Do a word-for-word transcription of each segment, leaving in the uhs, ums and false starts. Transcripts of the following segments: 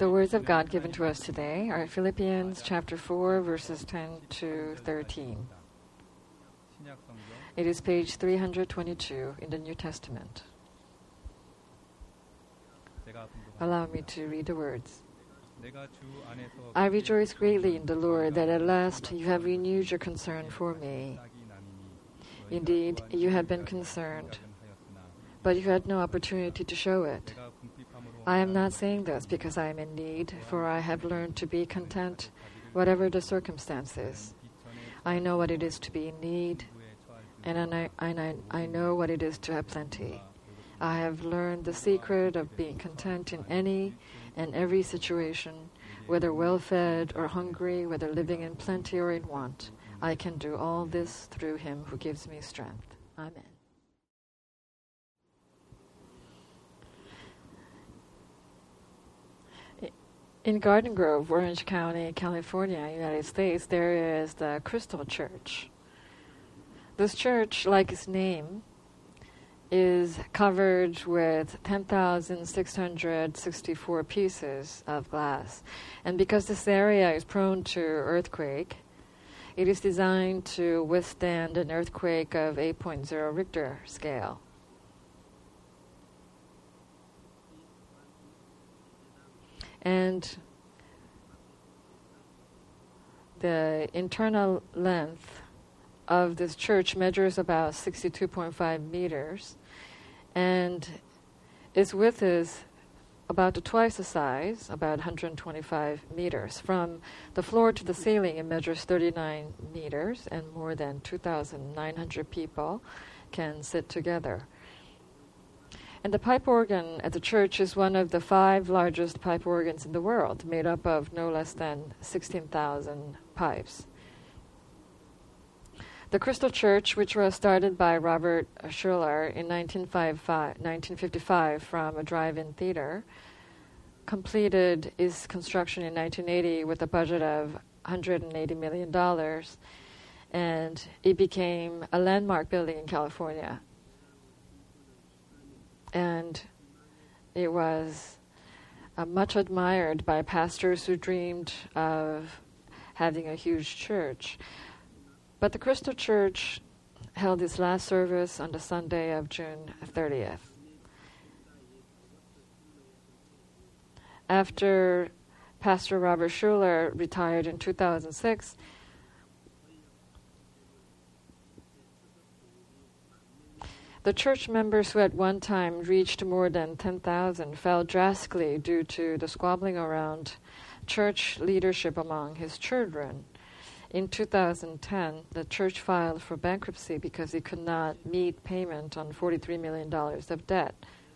The words of God given to us today are Philippians chapter four, verses ten to thirteen. It is page three hundred twenty-two in the New Testament. Allow me to read the words. I rejoice greatly in the Lord that at last you have renewed your concern for me. Indeed, you have been concerned, but you had no opportunity to show it. I am not saying this because I am in need, for I have learned to be content, whatever the circumstances. I know what it is to be in need, and I, I, I know what it is to have plenty. I have learned the secret of being content in any and every situation, whether well-fed or hungry, whether living in plenty or in want. I can do all this through Him who gives me strength. Amen. In Garden Grove, Orange County, California, United States, there is the Crystal Church. This church, like its name, is covered with ten thousand six hundred sixty-four pieces of glass. And because this area is prone to earthquake, it is designed to withstand an earthquake of eight point zero Richter scale. And the internal length of this church measures about sixty-two point five meters, and its width is about twice the size, about one hundred twenty-five meters. From the floor to the ceiling, it measures thirty-nine meters, and more than two thousand nine hundred people can sit together. And the pipe organ at the church is one of the five largest pipe organs in the world, made up of no less than sixteen thousand pipes. The Crystal Church, which was started by Robert Schuller in nineteen fifty-five from a drive-in theater, completed its construction in nineteen eighty with a budget of one hundred eighty million dollars, and it became a landmark building in California. And it was uh, much admired by pastors who dreamed of having a huge church. But the Crystal Church held its last service on the Sunday of June thirtieth. After Pastor Robert Schuller retired in two thousand six, the church members who at one time reached more than ten thousand fell drastically due to the squabbling around church leadership among his children. In two thousand ten, the church filed for bankruptcy because it could not meet payment on forty-three million dollars of debt.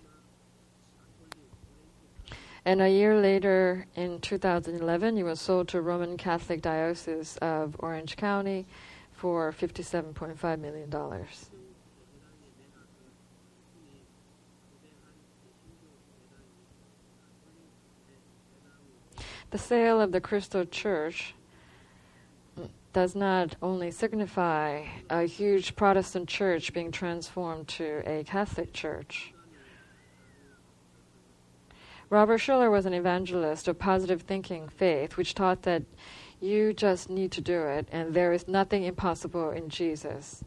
And a year later, in two thousand eleven, it was sold to Roman Catholic Diocese of Orange County for fifty-seven point five million dollars. The sale of the Crystal Church does not only signify a huge Protestant church being transformed to a Catholic church. Robert Schuller was an evangelist of positive thinking faith, which taught that you just need to do it, and there is nothing impossible in Jesus.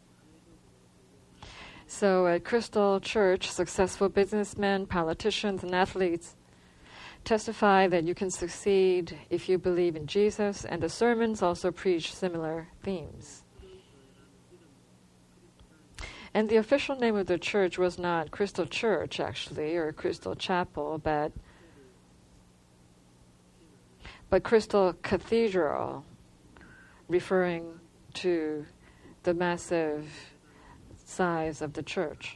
So at Crystal Church, successful businessmen, politicians, and athletes testify that you can succeed if you believe in Jesus, and the sermons also preach similar themes. And the official name of the church was not Crystal Church, actually, or Crystal Chapel, but, but Crystal Cathedral, referring to the massive size of the church.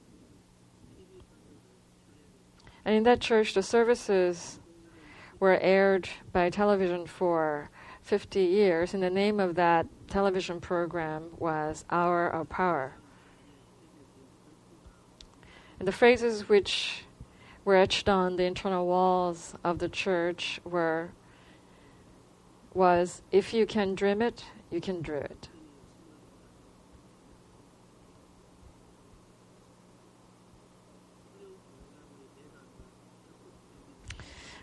And in that church, the services were aired by television for fifty years, and the name of that television program was Hour of Power. And the phrases which were etched on the internal walls of the church were, was, if you can dream it, you can do it.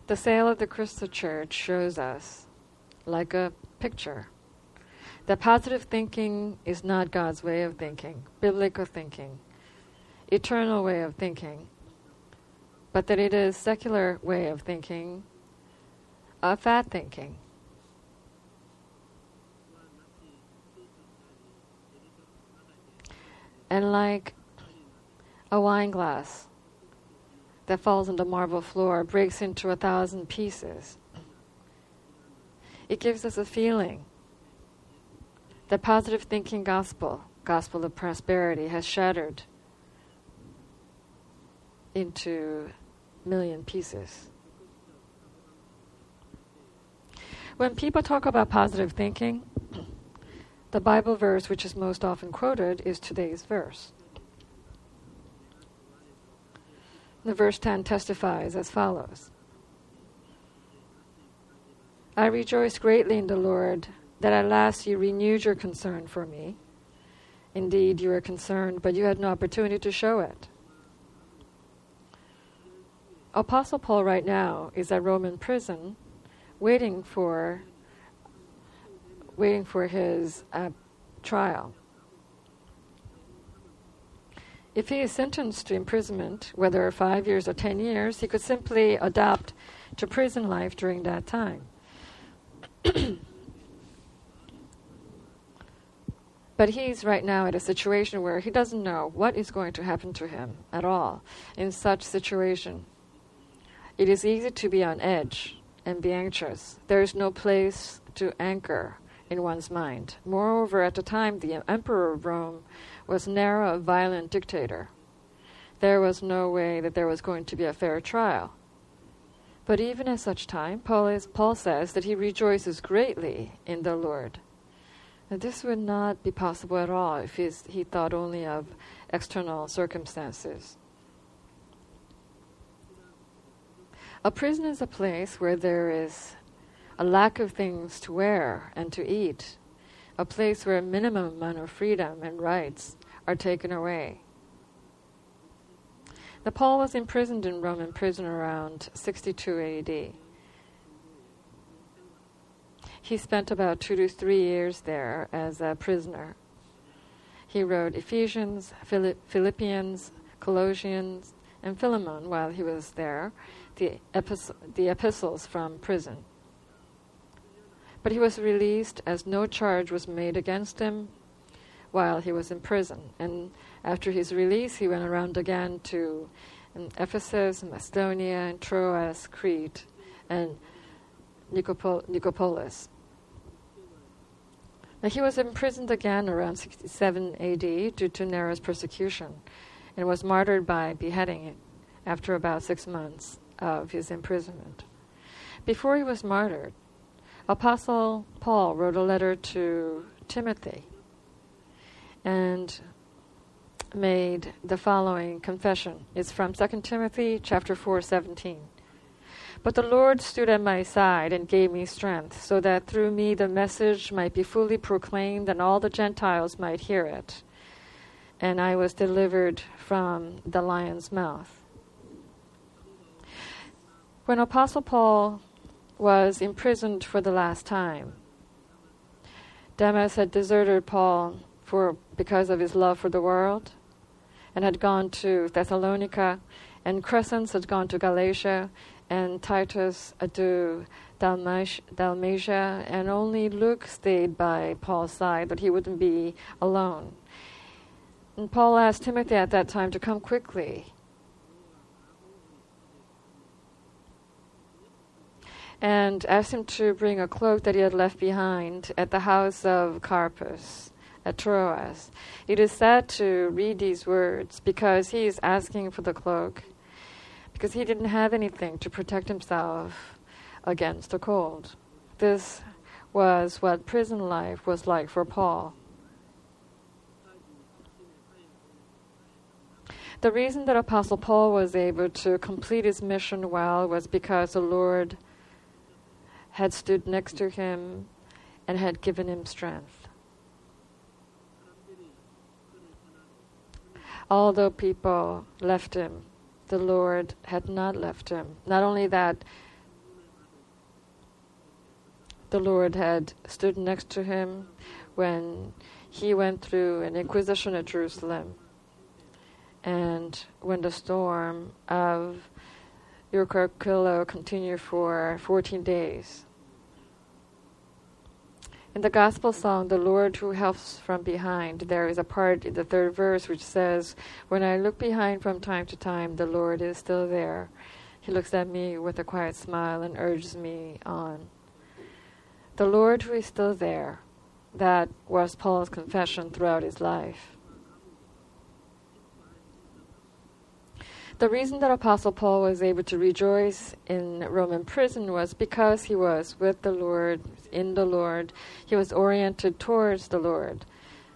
The sale of the Crystal Church shows us, like a picture, that positive thinking is not God's way of thinking, biblical thinking, eternal way of thinking, but that it is secular way of thinking, a fat thinking. And like a wine glass that falls on the marble floor, breaks into a thousand pieces, it gives us a feeling that positive thinking gospel, gospel of prosperity, has shattered into a million pieces. When people talk about positive thinking, the Bible verse which is most often quoted is today's verse. The verse ten testifies as follows. I rejoice greatly in the Lord that at last you renewed your concern for me. Indeed, you were concerned, but you had no opportunity to show it. Apostle Paul right now is at Roman prison waiting for waiting for his uh, trial. If he is sentenced to imprisonment, whether five years or ten years, he could simply adapt to prison life during that time. But he's right now at a situation where he doesn't know what is going to happen to him at all. In such situation, it is easy to be on edge and be anxious. There is no place to anchor in one's mind. Moreover, at the time, the emperor of Rome was narrow, a violent dictator. There was no way that there was going to be a fair trial. But even at such time, Paul, is, Paul says that he rejoices greatly in the Lord. And this would not be possible at all if he's, he thought only of external circumstances. A prison is a place where there is a lack of things to wear and to eat, a place where a minimum amount of freedom and rights are taken away. Now, Paul was imprisoned in Roman prison around sixty-two A D. He spent about two to three years there as a prisoner. He wrote Ephesians, Philippians, Colossians, and Philemon while he was there, the, epis- the epistles from prison. But he was released as no charge was made against him while he was in prison. And after his release, he went around again to um, Ephesus, Macedonia, and Troas, Crete, and Nicopol- Nicopolis. Now, he was imprisoned again around sixty-seven A D due to Nero's persecution and was martyred by beheading after about six months of his imprisonment. Before he was martyred, Apostle Paul wrote a letter to Timothy and made the following confession. It's from Second Timothy chapter four, seventeen. But the Lord stood at my side and gave me strength, so that through me the message might be fully proclaimed and all the Gentiles might hear it. And I was delivered from the lion's mouth. When Apostle Paul was imprisoned for the last time, Demas had deserted Paul for because of his love for the world and had gone to Thessalonica, and Crescens had gone to Galatia, and Titus to Dalmatia, and only Luke stayed by Paul's side, but he wouldn't be alone. And Paul asked Timothy at that time to come quickly. And asked him to bring a cloak that he had left behind at the house of Carpus at Troas. It is sad to read these words because he is asking for the cloak because he didn't have anything to protect himself against the cold. This was what prison life was like for Paul. The reason that Apostle Paul was able to complete his mission well was because the Lord had stood next to him and had given him strength. Although people left him, the Lord had not left him. Not only that, the Lord had stood next to him when he went through an inquisition at Jerusalem, and when the storm of Eucarchilo continued for fourteen days. In the gospel song, "The Lord Who Helps from Behind," there is a part in the third verse which says, "When I look behind from time to time, the Lord is still there. He looks at me with a quiet smile and urges me on." The Lord who is still there, that was Paul's confession throughout his life. The reason that Apostle Paul was able to rejoice in Roman prison was because he was with the Lord, in the Lord. He was oriented towards the Lord.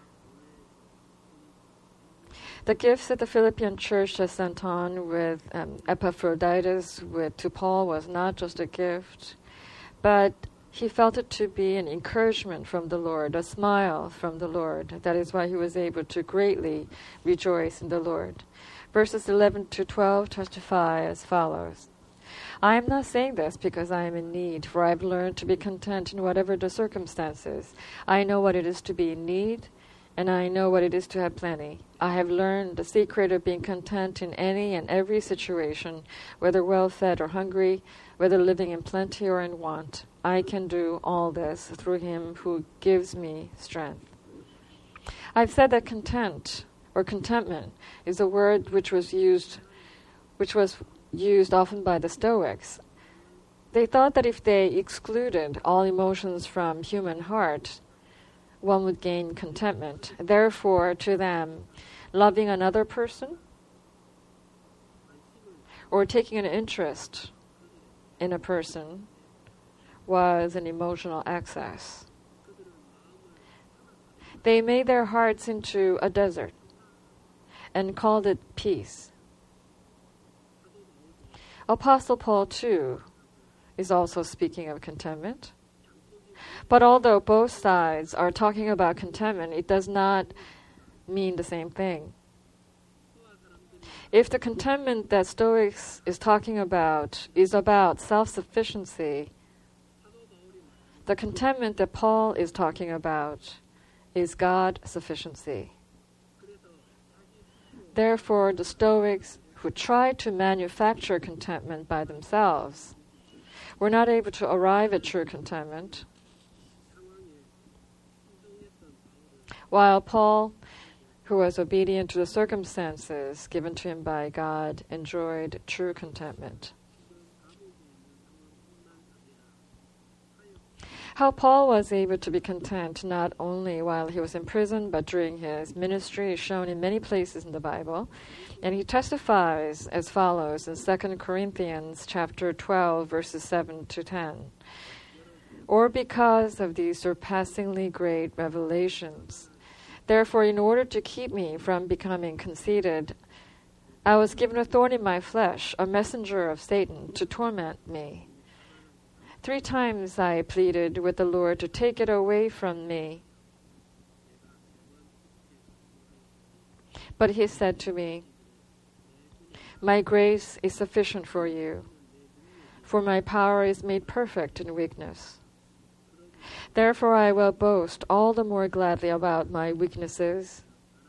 The gifts that the Philippian church has sent on with um, Epaphroditus with, to Paul was not just a gift, but he felt it to be an encouragement from the Lord, a smile from the Lord. That is why he was able to greatly rejoice in the Lord. Verses eleven to twelve testify as follows. "I am not saying this because I am in need, for I have learned to be content in whatever the circumstances. I know what it is to be in need, and I know what it is to have plenty. I have learned the secret of being content in any and every situation, whether well-fed or hungry, whether living in plenty or in want. I can do all this through him who gives me strength." I've said that content or contentment is a word which was used which was used often by the Stoics. They thought that if they excluded all emotions from human heart, one would gain contentment. Therefore, to them, loving another person or taking an interest in a person was an emotional excess. They made their hearts into a desert and called it peace. Apostle Paul, too, is also speaking of contentment. But although both sides are talking about contentment, it does not mean the same thing. If the contentment that Stoics is talking about is about self-sufficiency, the contentment that Paul is talking about is God-sufficiency. Therefore, the Stoics who tried to manufacture contentment by themselves were not able to arrive at true contentment, while Paul, who was obedient to the circumstances given to him by God, enjoyed true contentment. How Paul was able to be content not only while he was in prison, but during his ministry is shown in many places in the Bible. And he testifies as follows in Second Corinthians chapter twelve, verses seven to ten. "Or because of these surpassingly great revelations. Therefore, in order to keep me from becoming conceited, I was given a thorn in my flesh, a messenger of Satan, to torment me. Three times I pleaded with the Lord to take it away from me. But he said to me, 'My grace is sufficient for you, for my power is made perfect in weakness. Therefore I will boast all the more gladly about my weaknesses,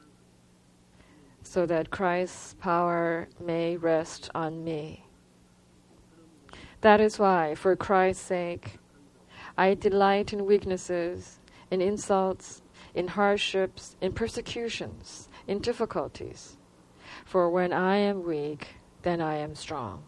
so that Christ's power may rest on me. That is why, for Christ's sake, I delight in weaknesses, in insults, in hardships, in persecutions, in difficulties. For when I am weak, then I am strong.'"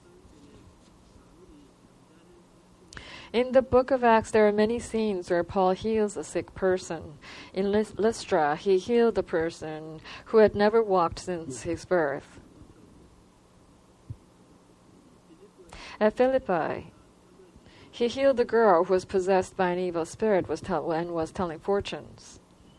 In the book of Acts, there are many scenes where Paul heals a sick person. In Lystra, he healed a person who had never walked since his birth. At Philippi, he healed a girl who was possessed by an evil spirit was tell- and was telling fortunes.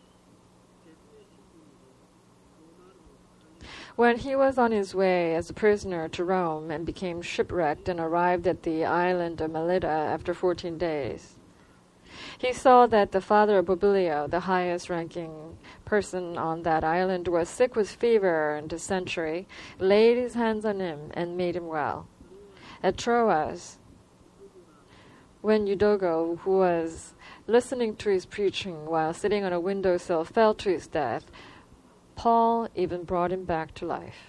When he was on his way as a prisoner to Rome and became shipwrecked and arrived at the island of Melita after fourteen days, he saw that the father of Publio, the highest-ranking person on that island, was sick with fever and dysentery, laid his hands on him and made him well. At Troas, when Udogo, who was listening to his preaching while sitting on a windowsill, fell to his death, Paul even brought him back to life.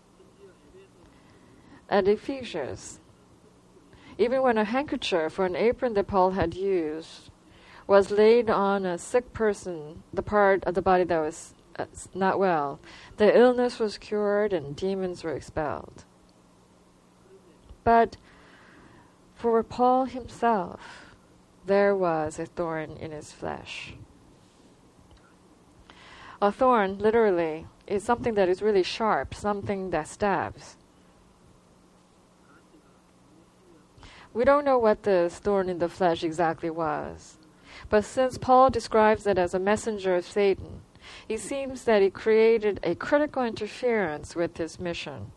At Ephesus, even when a handkerchief or an apron that Paul had used was laid on a sick person, the part of the body that was uh, not well, the illness was cured and demons were expelled. But for Paul himself, there was a thorn in his flesh. A thorn, literally, is something that is really sharp, something that stabs. We don't know what this thorn in the flesh exactly was, but since Paul describes it as a messenger of Satan, it seems that it created a critical interference with his mission.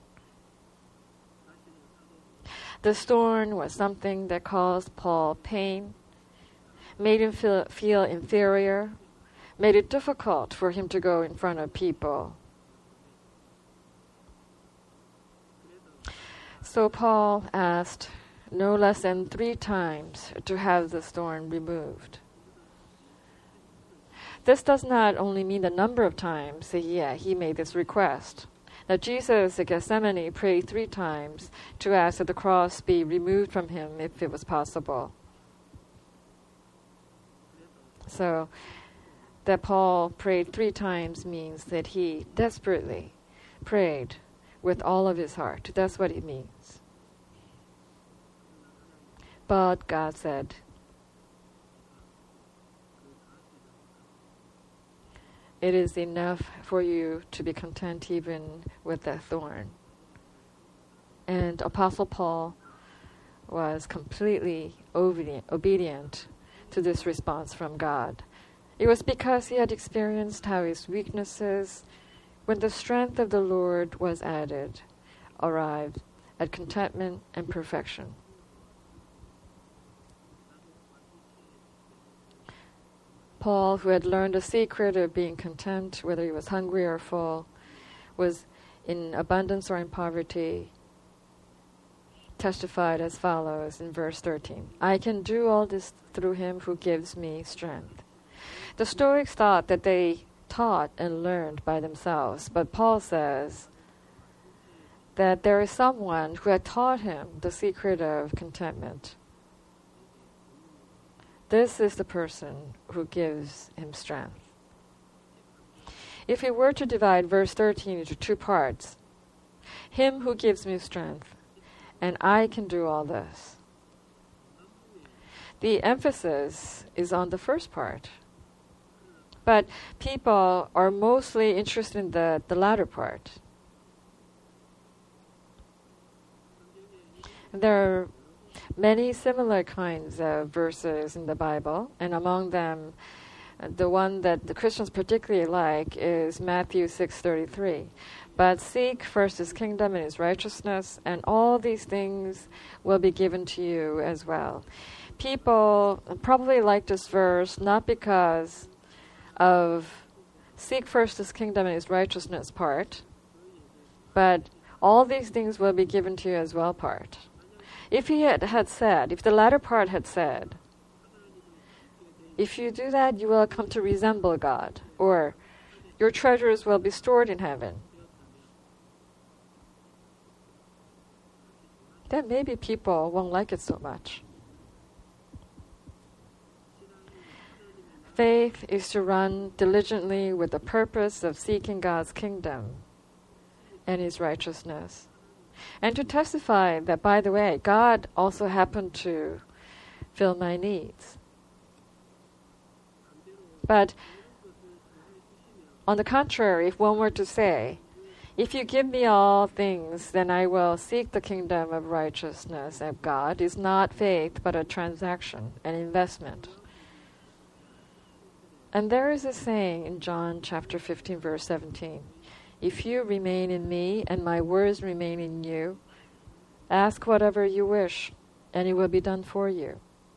This thorn was something that caused Paul pain, made him feel, feel inferior, made it difficult for him to go in front of people. So Paul asked no less than three times to have this thorn removed. This does not only mean the number of times that yeah, he made this request. Now Jesus at Gethsemane prayed three times to ask that the cross be removed from him if it was possible. So that Paul prayed three times means that he desperately prayed with all of his heart. That's what it means. But God said, it is enough for you to be content even with that thorn. And Apostle Paul was completely obedient, obedient to this response from God. It was because he had experienced how his weaknesses, when the strength of the Lord was added, arrived at contentment and perfection. Paul, who had learned the secret of being content, whether he was hungry or full, was in abundance or in poverty, testified as follows in verse thirteen. I can do all this through him who gives me strength. The Stoics thought that they taught and learned by themselves, but Paul says that there is someone who had taught him the secret of contentment. This is the person who gives him strength. If we were to divide verse thirteen into two parts, him who gives me strength, and I can do all this, the emphasis is on the first part. But people are mostly interested in the, the latter part. There are many similar kinds of verses in the Bible, and among them, uh, the one that the Christians particularly like is Matthew six thirty-three. But seek first his kingdom and his righteousness, and all these things will be given to you as well. People probably like this verse not because of seek first his kingdom and his righteousness part, but all these things will be given to you as well part. If he had, had said, if the latter part had said, if you do that, you will come to resemble God, or your treasures will be stored in heaven, then maybe people won't like it so much. Faith is to run diligently with the purpose of seeking God's kingdom and his righteousness. And to testify that, by the way, God also happened to fill my needs. But on the contrary, if one were to say, if you give me all things, then I will seek the kingdom of righteousness of God, is not faith but a transaction, an investment. And there is a saying in John chapter fifteen, verse seventeen. If you remain in me and my words remain in you, ask whatever you wish, and it will be done for you.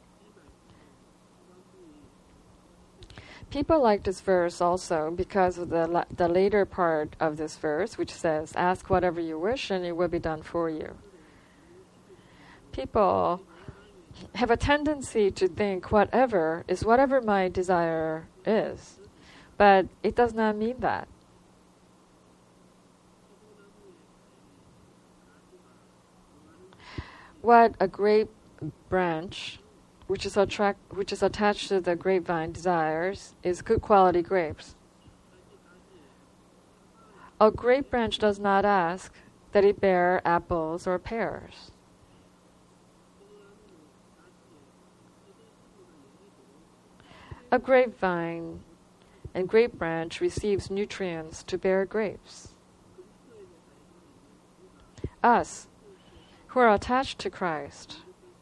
People like this verse also because of the la- the later part of this verse, which says, ask whatever you wish, and it will be done for you. People have a tendency to think whatever is whatever my desire is, but it does not mean that. What a grape branch, which is attract, which is attached to the grapevine, desires is good quality grapes. A grape branch does not ask that it bear apples or pears. A grapevine and grape branch receives nutrients to bear grapes. Us, who are attached to Christ,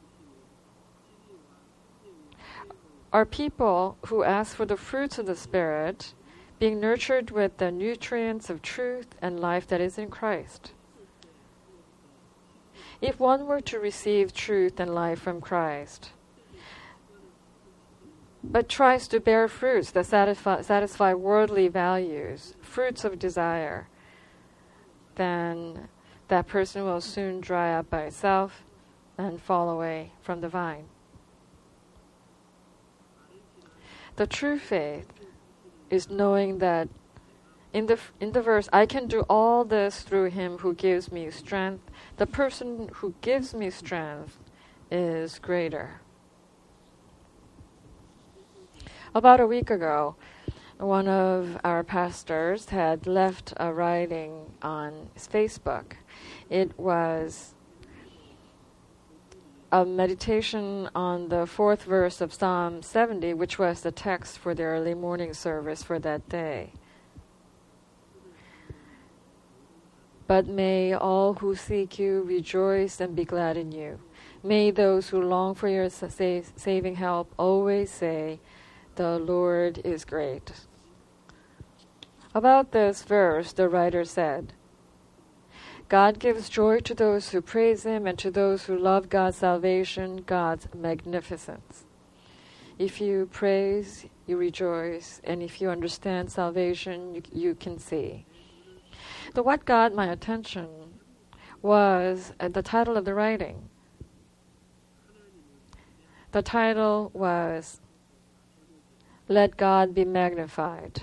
are people who ask for the fruits of the Spirit, being nurtured with the nutrients of truth and life that is in Christ. If one were to receive truth and life from Christ, but tries to bear fruits that satisfy, satisfy worldly values, fruits of desire, then that person will soon dry up by itself and fall away from the vine. The true faith is knowing that in the in the verse, I can do all this through him who gives me strength. The person who gives me strength is greater. About a week ago, one of our pastors had left a writing on his Facebook. It was a meditation on the fourth verse of Psalm seventy, which was the text for the early morning service for that day. But may all who seek you rejoice and be glad in you. May those who long for your sa- saving help always say, the Lord is great. About this verse, the writer said, God gives joy to those who praise him and to those who love God's salvation, God's magnificence. If you praise, you rejoice, and if you understand salvation, you, you can see. The what got my attention was uh, the title of the writing. The title was, Let God be magnified.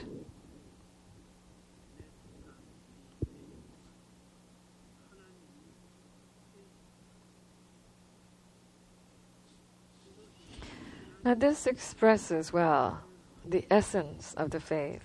Now this expresses well the essence of the faith.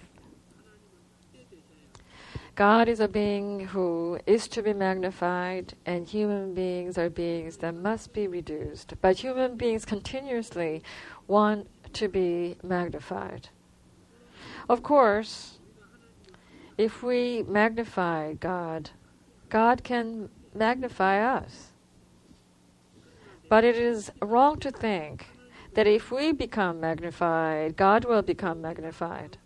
God is a being who is to be magnified, and human beings are beings that must be reduced. But human beings continuously want to be magnified. Of course, if we magnify God, God can magnify us. But it is wrong to think that if we become magnified, God will become magnified.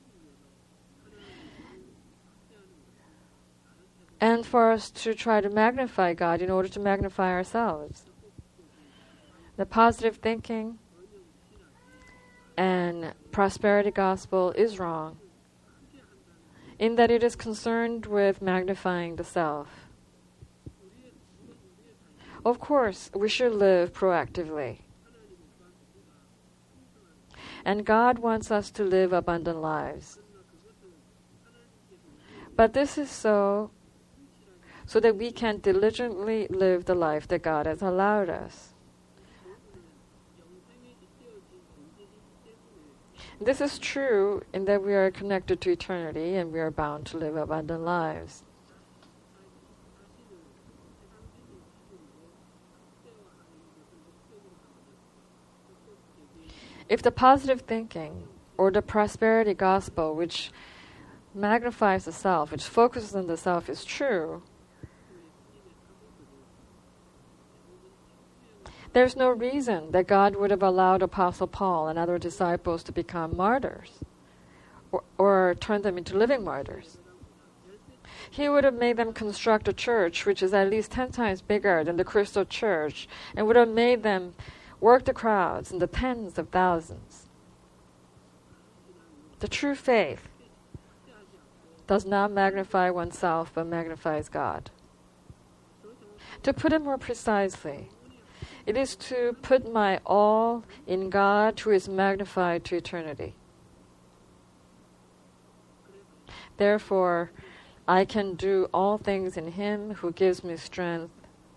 And for us to try to magnify God in order to magnify ourselves. The positive thinking and prosperity gospel is wrong in that it is concerned with magnifying the self. Of course, we should live proactively. And God wants us to live abundant lives. But this is so so that we can diligently live the life that God has allowed us. This is true in that we are connected to eternity and we are bound to live abundant lives. If the positive thinking or the prosperity gospel, which magnifies the self, which focuses on the self, is true, there's no reason that God would have allowed Apostle Paul and other disciples to become martyrs or, or turn them into living martyrs. He would have made them construct a church which is at least ten times bigger than the Crystal Church and would have made them work the crowds in the tens of thousands. The true faith does not magnify oneself but magnifies God. To put it more precisely, It is to put my all in God who is magnified to eternity. Therefore, I can do all things in Him who gives me strength.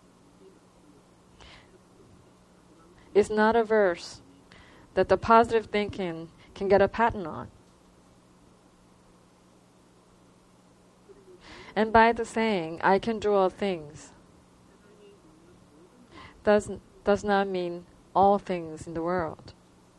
It's not a verse that the positive thinking can get a patent on. And by the saying, I can do all things, does, does not mean all things in the world.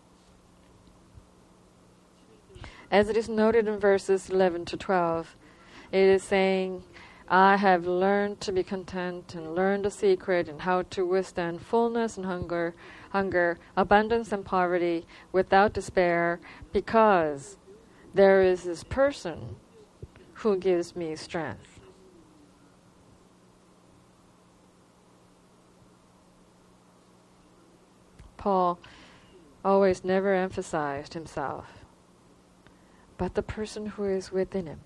As it is noted in verses eleven to twelve, it is saying, I have learned to be content and learned the secret and how to withstand fullness and hunger, hunger, abundance and poverty without despair, because there is this person who gives me strength. Paul always never emphasized himself, but the person who is within him.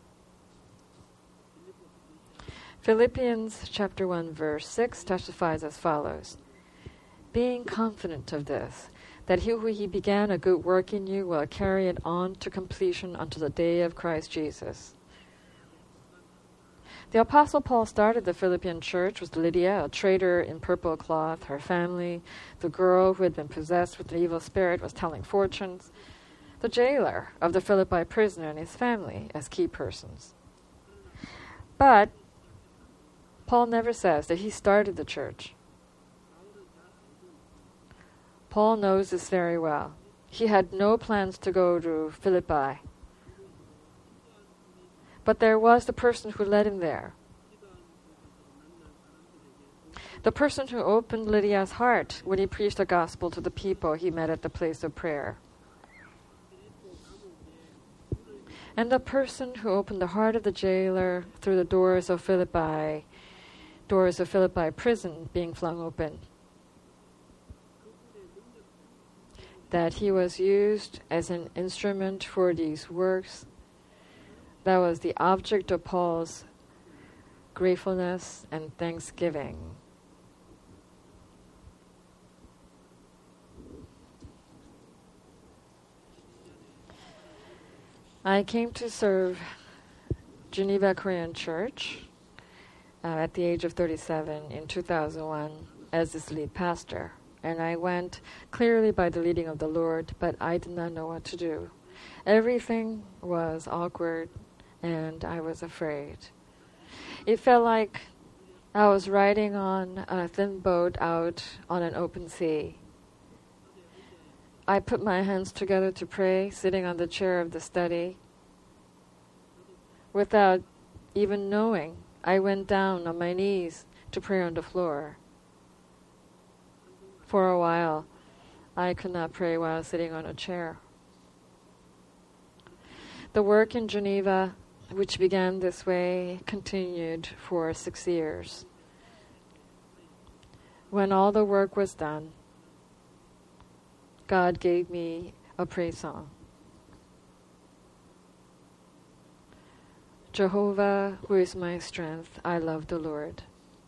Philippians chapter one verse six testifies as follows, being confident of this, that he who he began a good work in you will carry it on to completion unto the day of Christ Jesus. The Apostle Paul started the Philippian church with Lydia, a trader in purple cloth, her family, the girl who had been possessed with an evil spirit was telling fortunes, the jailer of the Philippi prisoner and his family as key persons. But Paul never says that he started the church. Paul knows this very well. He had no plans to go to Philippi. But there was the person who led him there. The person who opened Lydia's heart when he preached the gospel to the people he met at the place of prayer. And the person who opened the heart of the jailer through the doors of Philippi, doors of Philippi prison being flung open. That he was used as an instrument for these works. That was the object of Paul's gratefulness and thanksgiving. I came to serve Geneva Korean Church uh, at the age of thirty-seven in two thousand one as its lead pastor. And I went clearly by the leading of the Lord, but I did not know what to do. Everything was awkward, and I was afraid. It felt like I was riding on a thin boat out on an open sea. I put my hands together to pray, sitting on the chair of the study. Without even knowing, I went down on my knees to pray on the floor. For a while, I could not pray while sitting on a chair. The work in Geneva, which began this way, continued for six years. When all the work was done, God gave me a praise song. Jehovah, who is my strength, I love the Lord.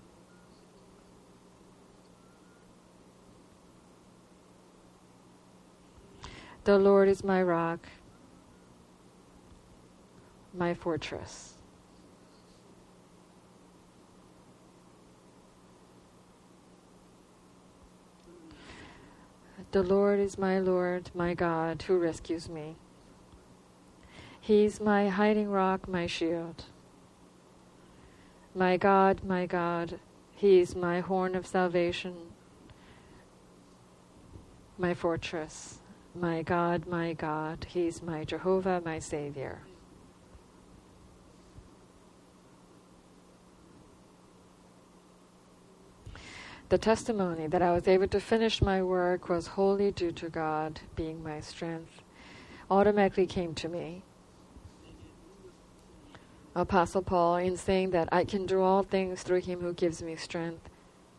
The Lord is my rock, my fortress. The Lord is my Lord, my God, who rescues me. He's my hiding rock, my shield. My God, my God, He is my horn of salvation, my fortress. My God, my God, He's my Jehovah, my Savior. The testimony that I was able to finish my work was wholly due to God being my strength, automatically came to me. Apostle Paul, in saying that I can do all things through Him who gives me strength,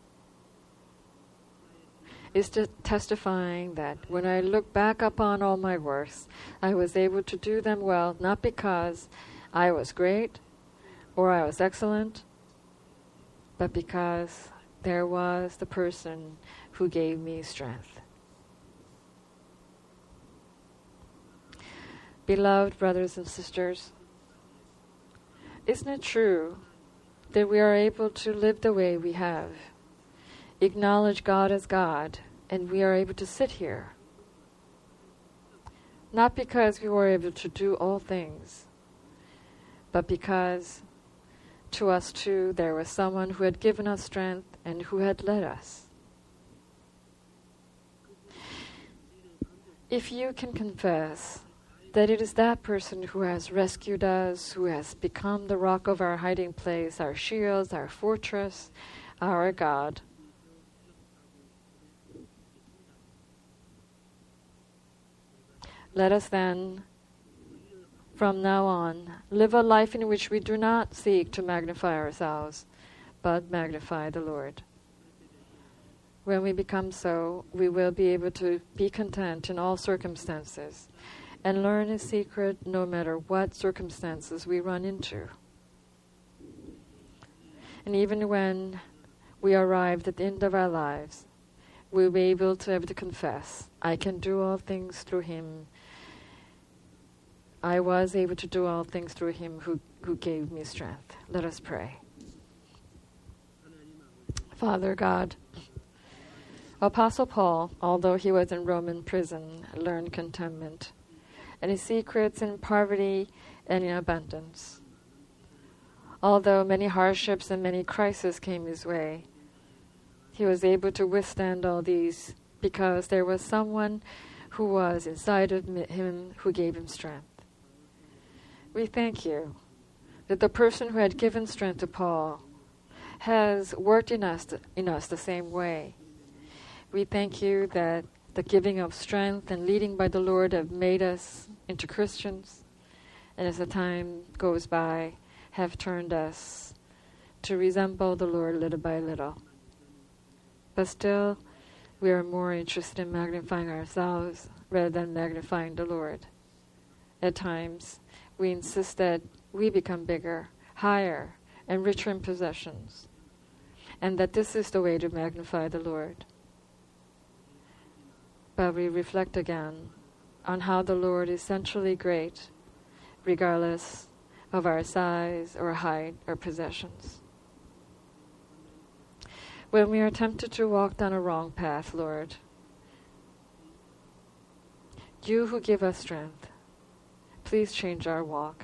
is to testifying that when I look back upon all my works, I was able to do them well, not because I was great or I was excellent, but because there was the person who gave me strength. Beloved brothers and sisters, isn't it true that we are able to live the way we have, acknowledge God as God, and we are able to sit here? Not because we were able to do all things, but because to us too there was someone who had given us strength and who had led us. If you can confess that it is that person who has rescued us, who has become the rock of our hiding place, our shields, our fortress, our God, let us then, from now on, live a life in which we do not seek to magnify ourselves, but magnify the Lord. When we become so, we will be able to be content in all circumstances and learn His secret no matter what circumstances we run into. And even when we arrived at the end of our lives, we'll be able to able to confess, I can do all things through Him. I was able to do all things through Him who, who gave me strength. Let us pray. Father God, Apostle Paul, although he was in Roman prison, learned contentment and his secrets in poverty and in abundance. Although many hardships and many crises came his way, he was able to withstand all these because there was someone who was inside of him who gave him strength. We thank you that the person who had given strength to Paul has worked in us in us the same way. We thank you that the giving of strength and leading by the Lord have made us into Christians, and as the time goes by, have turned us to resemble the Lord little by little. But still, we are more interested in magnifying ourselves rather than magnifying the Lord. At times, we insist that we become bigger, higher, and richer in possessions, and that this is the way to magnify the Lord. But we reflect again on how the Lord is centrally great, regardless of our size or height or possessions. When we are tempted to walk down a wrong path, Lord, you who give us strength, please change our walk.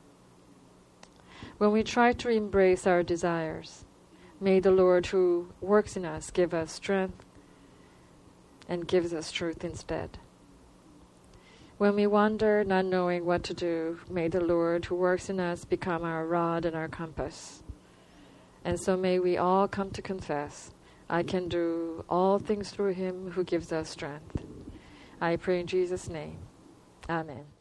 When we try to embrace our desires, may the Lord who works in us give us strength and gives us truth instead. When we wander, not knowing what to do, may the Lord who works in us become our rod and our compass. And so may we all come to confess, I can do all things through Him who gives us strength. I pray in Jesus' name. Amen.